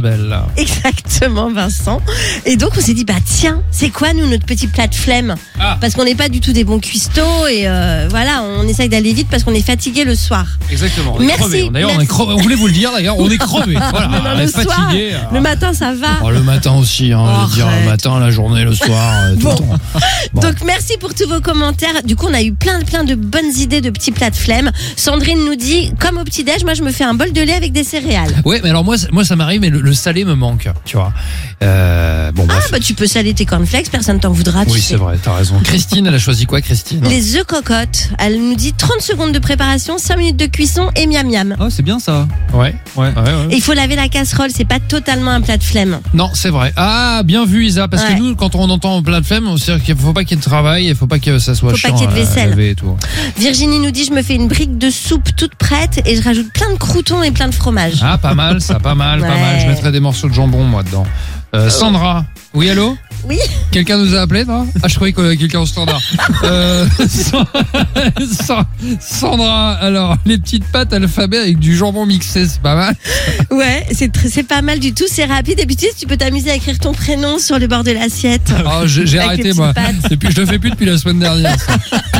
Isabelle. Exactement, Vincent. Et donc on s'est dit, bah tiens, c'est quoi nous notre petit plat de flemme? Ah. Parce qu'on n'est pas du tout des bons cuistots et euh, voilà, on essaye d'aller vite parce qu'on est fatigué le soir. Exactement. On est Merci, crevé. D'ailleurs, on, est merci. crevé. On voulait vous le dire. D'ailleurs, on est crevé. Voilà, Mais non, on est le soir, fatigué. le matin ça va. Oh, le matin aussi. Hein, Oh, je veux dire, arrête. le matin, la journée, le soir, euh, tout Bon. le temps. Bon. Donc merci pour tous vos commentaires. Du coup, on a eu plein, plein de bonnes idées de petits plats de flemme. Sandrine nous dit, comme au petit-déj, moi je me fais un bol de lait avec des céréales. Ouais, mais alors moi, ça- moi ça m'arrive, mais le, le salé me manque, tu vois. Euh, bon, Ah bref. bah tu peux saler tes cornflakes, personne t'en voudra. Tu Oui, sais. c'est vrai, t'as raison. Christine, elle a choisi quoi, Christine? Les œufs cocottes. Elle nous dit trente secondes de préparation, cinq minutes de cuisson et miam miam. Oh, c'est bien ça. Ouais, Ouais. ouais, ouais. Et il faut laver la casserole, c'est pas totalement un plat de flemme. Non, c'est vrai. Ah, bien vu, Isa, parce Ouais. que nous, quand on entend plein de flemme, on sait qu'il faut pas qu'il y ait de travail, il faut pas que ça soit Faut pas chiant qu'il y ait de à vaisselle. laver et tout. Virginie nous dit je me fais une brique de soupe toute prête et je rajoute plein de croûtons et plein de fromage. Ah, pas mal, ça, pas mal, pas Ouais. mal. Je mettrais des morceaux de jambon, moi, dedans. Euh, Sandra. Oui, allô? Oui. Quelqu'un nous a appelé, non? Ah, je croyais qu'il y avait quelqu'un au standard. Euh, Sa- Sandra, alors, les petites pâtes alphabet avec du jambon mixé, c'est pas mal. Ouais, c'est tr- c'est pas mal du tout, c'est rapide et puis tu sais, tu peux t'amuser à écrire ton prénom sur le bord de l'assiette. Oh, j'ai j'ai Avec arrêté, les moi. petites pâtes. Et puis, je le fais plus depuis la semaine dernière. ça.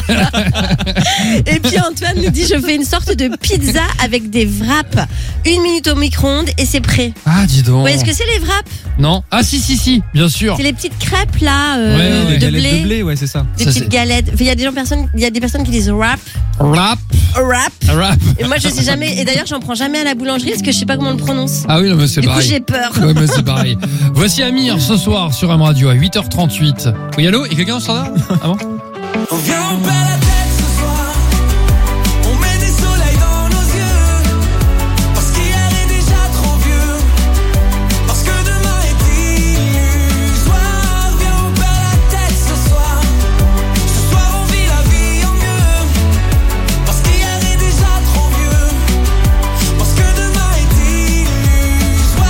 Et puis Antoine nous dit je fais une sorte de pizza avec des wraps. Une minute au micro-ondes et c'est prêt. Ah, dis donc. Ouais, est-ce que c'est les wraps? Non? Ah, si, si, si, bien sûr. C'est les petites crêpes là, euh, Ouais, Des de, galettes blé, de blé, ouais, c'est ça. des Ça, petites c'est- galettes. Il y a des gens personnes, il y a des personnes qui disent wrap, Rap, wrap. rap. Et moi je sais jamais. Et d'ailleurs j'en prends jamais à la boulangerie parce que je sais pas comment on le prononce. Ah oui, non, mais c'est Du coup pareil. j'ai peur. Ouais, mais c'est pareil. Voici Amir ce soir sur M Radio à huit heures trente-huit. Oui, allô? Et quelqu'un au standard? Ah bon? On vient, on perd la tête ce soir. On met des soleils dans nos yeux. Parce qu'hier est déjà trop vieux. Parce que demain est illusoire. Viens, on perd la tête ce soir. Ce soir, on vit la vie en mieux. Parce qu'hier est déjà trop vieux. Parce que demain est illusoire.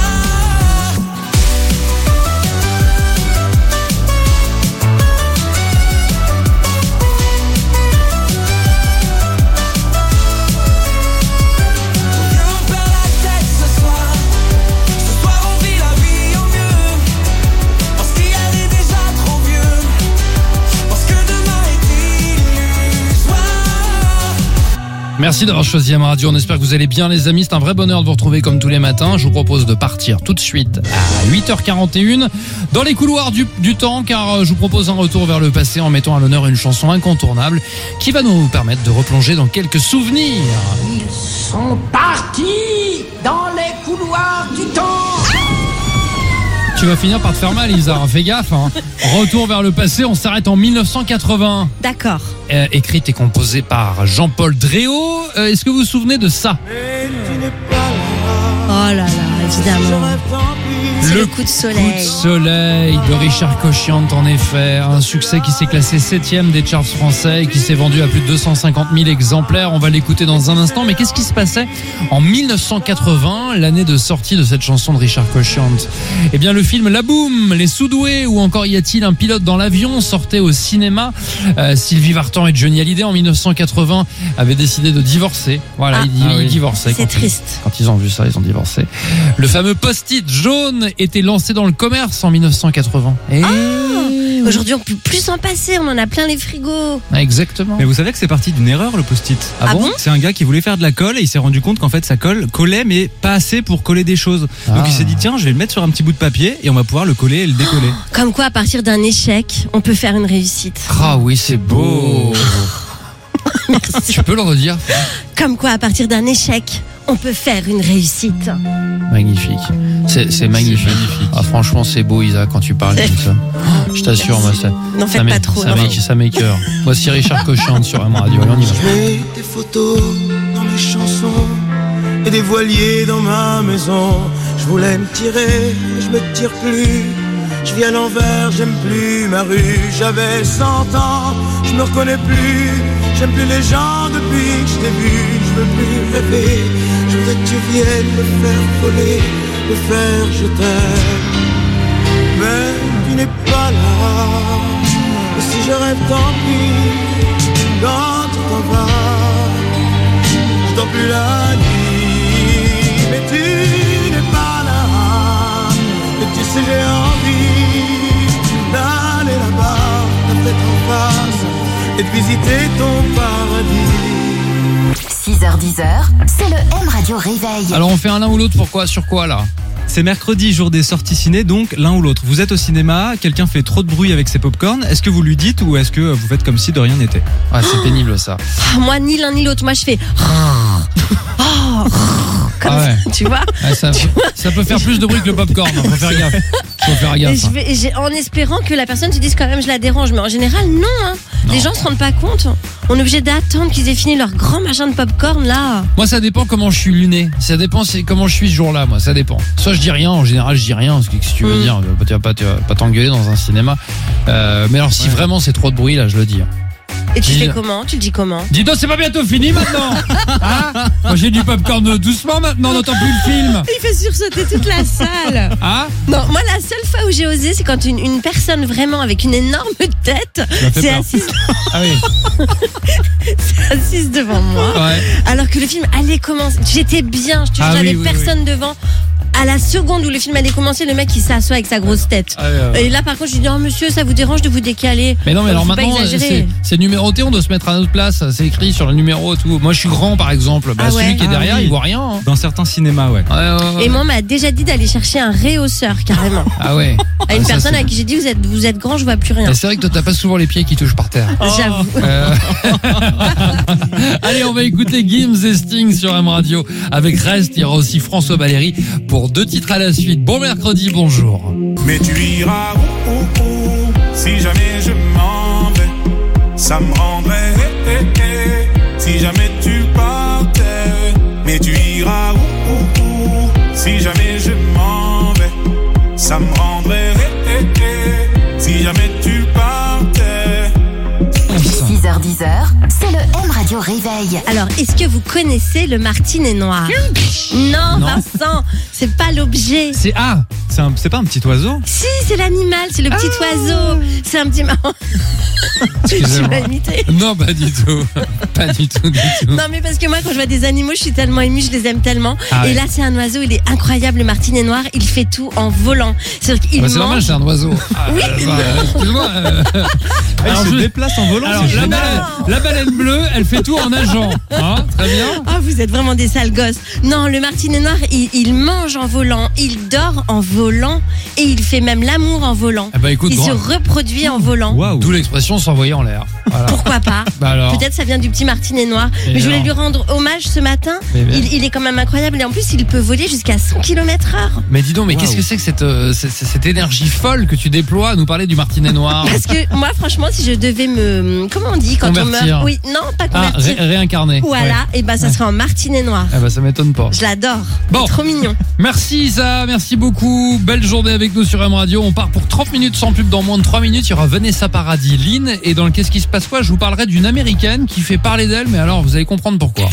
Viens, on perd la tête ce soir. Ce soir, on vit la vie en mieux. Parce qu'hier est déjà trop vieux. Parce que demain est illusoire. Merci d'avoir choisi M Radio. On espère que vous allez bien, les amis. C'est un vrai bonheur de vous retrouver comme tous les matins. Je vous propose de partir tout de suite à huit heures quarante et un dans les couloirs du, du temps, car euh, je vous propose un retour vers le passé en mettant à l'honneur une chanson incontournable qui va nous permettre de replonger dans quelques souvenirs. sont partis dans les couloirs du temps. Tu vas finir par te faire mal, Isa. Fais gaffe. Hein. Retour vers le passé. On s'arrête en mille neuf cent quatre-vingts. D'accord. Euh, écrite et composée par Jean-Paul Dréau. Euh, Est-ce que vous vous souvenez de ça? Oh là là, évidemment. C'est le coup de Coup de soleil. soleil de Richard Cochiant, en effet. Un succès qui s'est classé septième des charts français et qui s'est vendu à plus de deux cent cinquante mille exemplaires. On va l'écouter dans un instant. Mais qu'est-ce qui se passait en mille neuf cent quatre-vingts, l'année de sortie de cette chanson de Richard Cochiant? Eh bien, le film La Boum, Les Soudoués ou encore Y a-t-il un pilote dans l'avion sortait au cinéma. Euh, Sylvie Vartan et Johnny Hallyday en mille neuf cent quatre-vingts avaient décidé de divorcer. Voilà, Ah. ils, Ah ils oui. divorçaient. C'est quand ils- triste. Quand ils ont vu ça, ils ont divorcé. Le fameux post-it jaune était lancé dans le commerce en mille neuf cent quatre-vingts. Et... Aujourd'hui, on peut plus s'en passer, on en a plein les frigos. Ah, exactement. Mais vous savez que c'est parti d'une erreur, le post-it. Ah bon C'est un gars qui voulait faire de la colle et il s'est rendu compte qu'en fait sa colle collait mais pas assez pour coller des choses. Ah. Donc il s'est dit tiens, je vais le mettre sur un petit bout de papier et on va pouvoir le coller et le décoller. Comme quoi, à partir d'un échec, on peut faire une réussite. Ah oui, c'est beau. Tu peux le redire? Comme quoi, à partir d'un échec, on peut faire une réussite. Magnifique. C'est c'est magnifique. Ah, franchement, c'est beau, Isa, quand tu parles comme ça. Je t'assure, moi, ça, N'en ça faites m'é- pas trop. ça non. m'é- ça m'écoeure. Voici Richard Cochiant sur M Radio. Et on y va. Je mets des photos dans mes chansons et des voiliers dans ma maison. Je voulais me tirer, mais je me tire plus. Je vis à l'envers, j'aime plus ma rue. J'avais cent ans, je me reconnais plus. J'aime plus les gens depuis que je t'ai vu. Je veux plus rêver. Je voudrais que tu viennes me faire voler, me faire je t'aime. Mais tu n'es pas là. Et si je rêve, tant pis. Quand tu t'en vas, je dors plus la nuit. Mais tu n'es pas là. et de visiter ton paradis. six heures dix, c'est le M Radio Réveil. Alors on fait un l'un ou l'autre, pourquoi? Sur quoi là? C'est mercredi, jour des sorties ciné, donc l'un ou l'autre. Vous êtes au cinéma, quelqu'un fait trop de bruit avec ses popcorn. Est-ce que vous lui dites ou est-ce que vous faites comme si de rien n'était? Ah, c'est pénible ça. Ah, moi, ni l'un ni l'autre. Moi, je fais. Comme Ah ouais. ça, tu vois. Ah, ça, ça peut faire plus de bruit que le popcorn, hein, faut faire gaffe. Faut faire Et gaffe. je vais- et j'ai- en espérant que la personne se dise quand même je la dérange, mais en général non, hein. Non. Les gens se rendent pas compte. On est obligé d'attendre qu'ils aient fini leur grand machin de popcorn là. Moi, ça dépend comment je suis luné. Ça dépend c'est comment je suis ce jour-là, moi. Ça dépend. Soit je dis rien, en général, je dis rien. Parce que si tu veux Mm. dire, tu vas pas, tu vas pas t'engueuler dans un cinéma. Euh, mais alors, si vraiment c'est trop de bruit, là, je le dis. Et tu Dis- fais comment? Tu le dis comment? Dis donc, c'est pas bientôt fini maintenant. Hein? Moi, j'ai du popcorn doucement maintenant, on n'entend plus le film. Il fait sursauter toute la salle. Hein? Non, moi la seule fois où j'ai osé, c'est quand une, une personne vraiment avec une énorme tête fait s'est peur. assise, Ah oui. s'est assise devant moi. Ouais. Alors que le film allait commencer. J'étais bien, je te jure, Ah j'avais oui, oui, personne devant. À la seconde où le film allait commencer, le mec il s'assoit avec sa grosse tête. Ah ouais, ouais. Et là par contre je lui dis oh monsieur ça vous dérange de vous décaler? Mais non, mais Euh, alors faut pas maintenant, exagérer. c'est, c'est numéroté, on doit se mettre à notre place. C'est écrit sur le numéro et tout. Moi, je suis grand, par exemple. Bah, Ah ouais. celui qui est Ah derrière, oui. il voit rien. Hein. Dans certains cinémas, ouais. Ouais, ouais, ouais. Et moi on m'a déjà dit d'aller chercher un réhausseur carrément. Ah ouais. À une Ah, ça, personne c'est- à qui j'ai dit vous êtes, vous êtes grand je vois plus rien. Mais c'est vrai que toi, t'as pas souvent les pieds qui touchent par terre. J'avoue. Euh, Allez, on va écouter Gims et Sting sur M Radio. Avec Reste, il y aura aussi François Valéry pour deux titres à la suite. Bon mercredi, bonjour. Mais tu iras où, où, où, si jamais je m'en vais. Ça me rendrait eh, eh, eh, si jamais tu partais. Mais tu iras où, où, où, si jamais je m'en vais. Ça me rendrait eh, eh, eh, si jamais tu partais. six heures dix, c'est le M Radio Réveil. Alors, est-ce que vous connaissez le martinet noir? Non, Non. Vincent, c'est pas l'objet. C'est A. C'est, un- c'est pas un petit oiseau? Si, c'est l'animal, c'est le petit oiseau. C'est un petit marron. Tu Excusez-moi. m'as imité. Non, pas du tout. Pas du tout, du tout. Non, mais parce que moi, quand je vois des animaux, je suis tellement émue, je les aime tellement. Ah ouais. Et là, c'est un oiseau, il est incroyable, le martinet noir. Il fait tout en volant. C'est-à-dire qu'il Bah, c'est normal, mange. c'est un oiseau. Ah, Oui. euh, bah, excuse-moi. euh, Ah, alors, il se je- déplace en volant, alors, c'est la génial. baleine, la baleine bleue, elle fait tout en nageant. Hein, très bien. Ah, vous êtes vraiment des sales gosses. Non, le martinet noir, il, il mange en volant, il dort en volant et il fait même l'amour en volant. Ah bah écoute, Il grand- se reproduit en volant. Waouh. D'où l'expression s'envoyer en l'air. Voilà. Pourquoi pas? Bah alors. Peut-être ça vient du petit martinet noir. Et Mais je voulais alors lui rendre hommage ce matin. Mais bien. Il, il est quand même incroyable. Et en plus, il peut voler jusqu'à cent kilomètres heure. Mais dis donc, mais Waouh. qu'est-ce que c'est que cette, euh, cette, cette énergie folle que tu déploies à nous parler du martinet noir? Parce que moi, franchement, si je devais me. Comment on dit quand on Convertir. meurt? Oui, non, pas Ah, convertir. ré- réincarné. Voilà, Ouais. et ben ça serait en martinet noir. Ah bah ça m'étonne pas. Je l'adore. Bon. Il est trop mignon. Merci Isa, merci beaucoup. Belle journée avec nous sur M Radio. On part pour trente minutes sans pub. Dans moins de trois minutes, il y aura Vanessa Paradis, Lynn. Et dans le Qu'est-ce qui se passe quoi, je vous parlerai d'une américaine qui fait parler d'elle. Mais alors, vous allez comprendre pourquoi.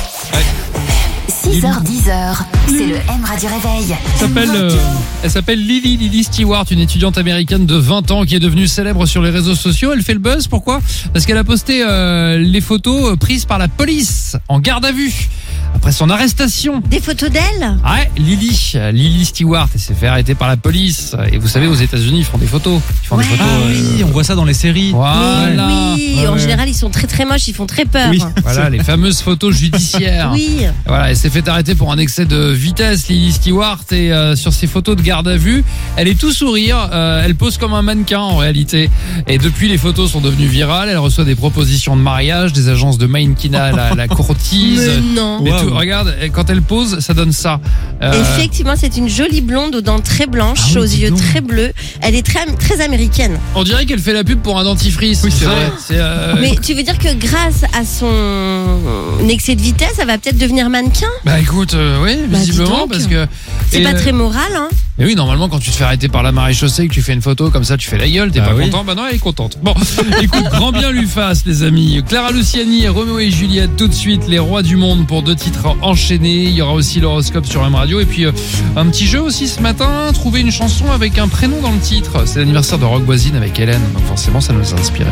six heures dix, c'est le M Radio Réveil. Elle s'appelle, euh, elle s'appelle Lily, Lily Stewart, une étudiante américaine de vingt ans qui est devenue célèbre sur les réseaux sociaux. Elle fait le buzz, pourquoi? Parce qu'elle a posté euh, les photos prises par la police en garde à vue après son arrestation. Des photos d'elle? Ouais, Lily, euh, Lily Stewart, elle s'est fait arrêter par la police. Et vous savez, aux États-Unis, ils font des photos. Ils font Ouais. des photos. Ah oui, on voit ça dans les séries. Voilà. Mais oui, Ouais, en ouais. général, ils sont très très moches, ils font très peur. Oui. Voilà, les fameuses photos judiciaires. Oui. Voilà, elle s'est fait arrêter pour un excès de vitesse, Lily Stewart, et euh, sur ses photos de garde à vue, elle est tout sourire, euh, elle pose comme un mannequin en réalité. Et depuis, les photos sont devenues virales, elle reçoit des propositions de mariage, des agences de mannequinat, la, la courtise. Mais non. Mais Wow. tout, regarde, quand elle pose, ça donne ça. Euh, Effectivement, c'est une jolie blonde aux dents très blanches, Ah oui, aux dis yeux donc. très bleus. Elle est très, très américaine. on dirait qu'elle fait la pub pour un dentifrice. Oui, c'est Tu sais, vrai. c'est, euh, Mais tu veux dire que grâce à son excès de vitesse, elle va peut-être devenir mannequin? Bah écoute, euh, oui, Bah, dis visiblement, donc. parce que. C'est et, pas euh, très moral, hein? Mais oui, normalement, quand tu te fais arrêter par la maréchaussée, que tu fais une photo comme ça, tu fais la gueule, t'es Bah pas oui. content. Bah non, elle est contente. Bon, écoute, grand bien lui fasse, les amis. Clara Luciani et Roméo et Juliette, tout de suite, les rois du monde pour deux titres enchaînés. Il y aura aussi l'horoscope sur M Radio. Et puis, euh, un petit jeu aussi ce matin, trouver une chanson avec un prénom dans le titre. C'est l'anniversaire de Rock Voisine avec Hélène, donc forcément, ça nous a inspiré.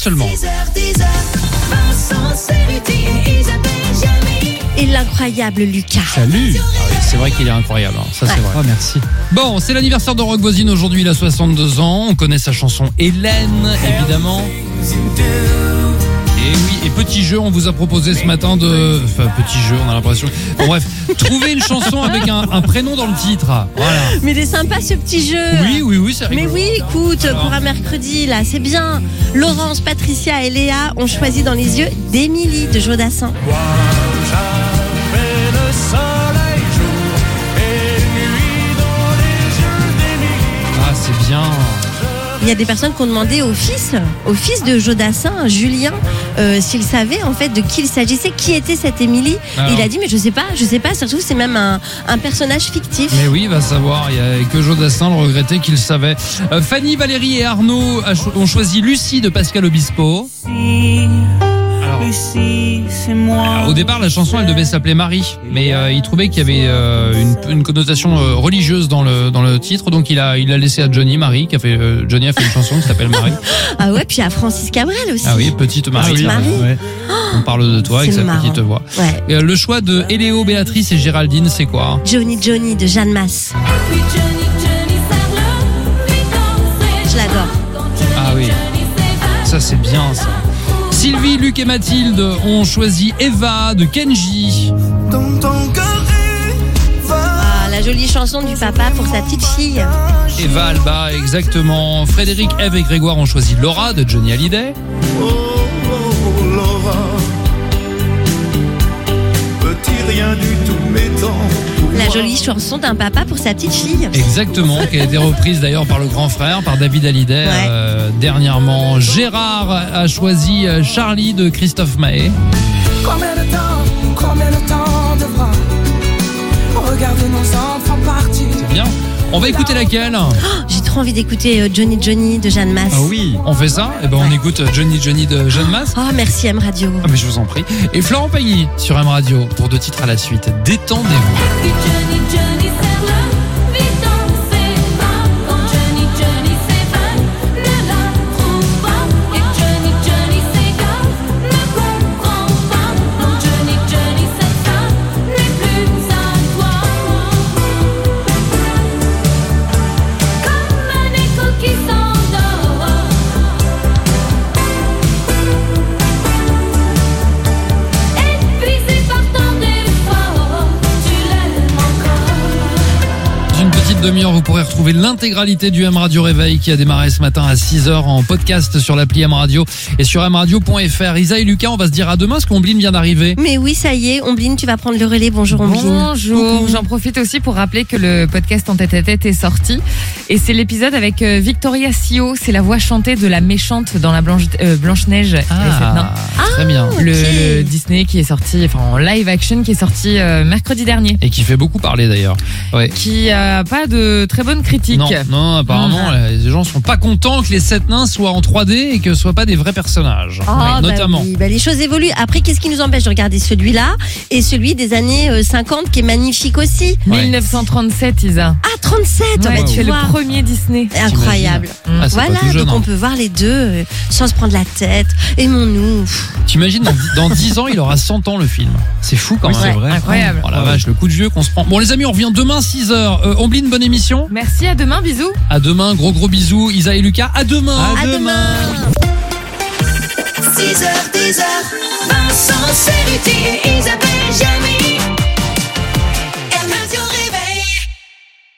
seulement. six heures, dix heures, Vincent Cerruti et Isabelle Giamy. Et l'incroyable Lucas. Salut. Ah oui, c'est vrai qu'il est incroyable, hein. Ça c'est Ouais. vrai. Oh, merci. Bon, c'est l'anniversaire de Rock Voisine aujourd'hui, il a soixante-deux ans. On connaît sa chanson Hélène, évidemment. Et oui, et petit jeu, on vous a proposé ce matin de... Enfin, petit jeu, on a l'impression... Bon, bref, trouver une chanson avec un, un prénom dans le titre. Voilà. Mais il est sympa ce petit jeu. Oui, oui, oui, c'est Mais rigolo. oui, écoute, Alors. pour un mercredi, là, c'est bien. Laurence, Patricia et Léa ont choisi dans les yeux d'Émilie de Jodassin. Ah, c'est bien. Il y a des personnes qui ont demandé au fils, au fils de Jodassin, Julien, euh, s'il savait en fait de qui il s'agissait, qui était cette Émilie. Alors. Il a dit mais je sais pas, je sais pas. Surtout c'est même un, un personnage fictif. Mais oui, il va savoir. Il y a que Jodassin le regrettait qu'il savait. Euh, Fanny, Valérie et Arnaud a cho- ont choisi Lucie de Pascal Obispo. Alors, Lucie, c'est moi. alors, au départ, la chanson, elle devait s'appeler Marie, mais euh, il trouvait qu'il y avait euh, une, une connotation euh, religieuse dans le dans le titre, donc il a il a laissé à Johnny Marie, qui a fait euh, Johnny a fait une chanson qui s'appelle Marie. Ah ouais, puis à Francis Cabrel aussi. Ah oui, petite Marie. Petite Marie. Ouais. On parle de toi avec C'est sa marrant. petite voix. Ouais. Et, euh, le choix de Eléo, Béatrice et Géraldine, c'est quoi? Johnny Johnny de Jeanne Masse. Puis Johnny, Johnny, serre-le, puis danser. Je l'adore. Quand Johnny, Ah oui. Johnny s'évade. Ça c'est bien ça. Sylvie, Luc et Mathilde ont choisi Eva de Kenji. Dans ton cœur va. Ah, la jolie chanson du papa pour sa petite fille. Eva Alba, exactement. Frédéric, Eve et Grégoire ont choisi Laura de Johnny Hallyday. Oh, oh, Laura. Petit rien du tout, mais tant pour La moi. jolie chanson d'un papa pour sa petite fille. Exactement, qui a été reprise d'ailleurs par le grand frère, par David Hallyday. Ouais. euh, dernièrement, Gérard a choisi euh, Charlie de Christophe Maé. Combien de temps, combien de temps devra regarder nos enfants partir? Bien. On va écouter laquelle? J'ai trop envie d'écouter euh, Johnny Johnny de Jeanne Masse. Ah oui. On fait ça? Eh ben on écoute Johnny Johnny de Jeanne Masse. Oh, merci M Radio. Ah mais je vous en prie. Et Florent Pagny sur M Radio pour deux titres à la suite. Détendez-vous. Puis Johnny, Johnny, serre-le, puis danser. Quand Johnny, Johnny s'évade, ne la trouve pas. Et Johnny, Johnny s'égare, ne comprend pas. Non, Johnny, Johnny, cette femme n'est plus à toi. Comme un écho qui s'endort. Épuisé par tant d'efforts, tu l'aimes encore. Dans une petite demi-heure, vous pourrez retrouver l'intégralité du M Radio Réveil qui a démarré ce matin à six heures en podcast sur l'appli M Radio et sur m radio point f r. Isa et Lucas, on va se dire à demain parce qu'Ombline vient d'arriver. Mais oui, ça y est, Ombline, tu vas prendre le relais. Bonjour Ombline. Bonjour, j'en profite aussi pour rappeler que le podcast En tête à tête est sorti et c'est l'épisode avec euh, Victoria Sio, c'est la voix chantée de la méchante dans la Blanche, euh, Blanche-Neige et les sept nains. Très bien. Le, ok. le Disney qui est sorti, enfin en live action qui est sorti euh, mercredi dernier, Et qui fait beaucoup parler d'ailleurs. Ouais. qui a pas de très bonnes critiques. Non, non, apparemment, Ah. les gens sont pas contents que les sept nains soient en trois D et que ce soient pas des vrais personnages. Oh, Ouais, bah notamment. oui, bah les choses évoluent. Après, qu'est-ce qui nous empêche de regarder celui-là et celui des années euh, cinquante qui est magnifique aussi? Ouais. mille neuf cent trente-sept, Isa. Ah, trente-sept, on Ouais, va tu es le voir. premier Disney. Incroyable. Ah, c'est Voilà, pas tout jeune, donc hein. on peut voir les deux euh, sans se prendre la tête. Aimons-nous. Pff. T'imagines, dans, dans dix ans, il aura cent ans le film. C'est fou quand Oui, même. c'est vrai. Incroyable. Oh la vache, le coup de vieux qu'on se prend. Bon les amis, on revient demain six heures. Euh, Ombline, bonne émission. Merci, à demain, bisous. À demain, gros gros bisous. Isa et Lucas, à demain. À demain. six heures, dix heures, Vincent Cerruti et Isabelle Giamy.